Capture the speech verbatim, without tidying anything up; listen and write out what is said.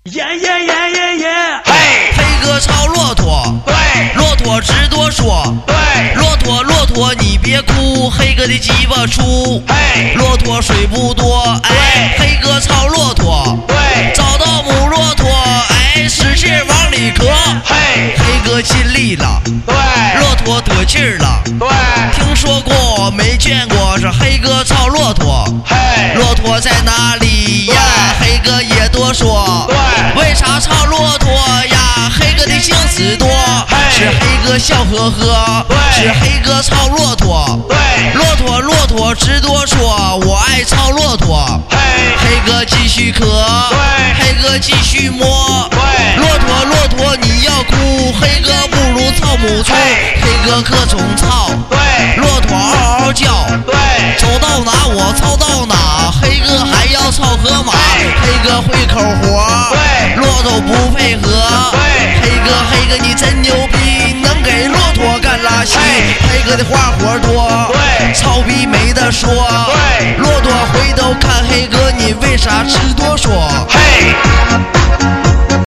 耶耶耶耶耶！ 嘿，黑哥操骆驼， 对， 骆驼直多说， 对， 骆驼骆驼你别哭，黑哥的鸡巴粗， 嘿， 骆驼水不多，哎，黑哥操骆驼， 对， 找到母骆驼，哎，使劲往里磕， 嘿， 黑哥尽力了， 对， 骆驼得劲儿了， 对， 听说过没见过是黑哥操骆驼， 嘿， 骆驼在哪里呀？黑哥也多说， 对， 为啥操骆驼呀？黑哥的精子多，是黑哥笑呵呵，是黑哥操骆驼， 对， 骆驼骆驼直多说，我爱操骆驼， 嘿， 黑哥继续磕，黑哥继续摸， 对， 骆驼骆驼你要哭，黑哥不如操母猪，黑哥各种操， 对， 骆驼嗷嗷叫， 对， 走到哪我操到哪，黑哥还要操河马，黑哥会口活， 对， 骆驼不配合， 对， 黑哥黑哥你真牛逼，能给骆驼干拉稀，黑哥的花活多， 对， 操逼没得说， 对， 骆驼回头看黑哥，你为啥吃多说？